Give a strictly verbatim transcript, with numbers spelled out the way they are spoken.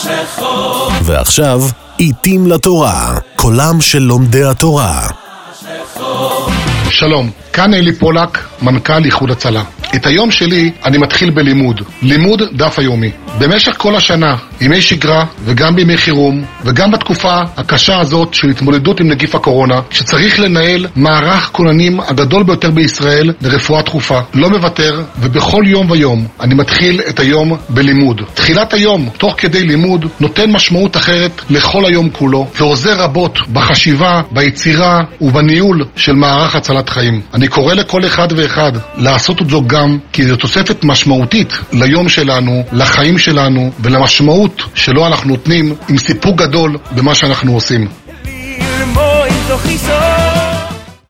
ועכשיו, עיתים לתורה, קולם של לומדי התורה. שלום, כאן אלי פולק, מנכ"ל איחוד הצלה. את היום שלי אני מתחיל בלימוד, לימוד דף היומי. במשך כל השנה, ימי שגרה וגם בימי חירום, וגם בתקופה הקשה הזאת של התמודדות עם נגיף הקורונה, שצריך לנהל מערך כוננים הגדול ביותר בישראל לרפואה דחופה. לא מוותר, ובכל יום ויום אני מתחיל את היום בלימוד. תחילת היום, תוך כדי לימוד, נותן משמעות אחרת לכל היום כולו, ועוזר רבות בחשיבה, ביצירה ובניהול של מערך הצלת חיים. אני קורא לכל אחד ואחד לעשות את זו גם, כי זו תוספת משמעותית ליום שלנו, לחיים שלנו ולמשמעות שלו אנחנו נותנים עם סיפוק גדול במה שאנחנו עושים.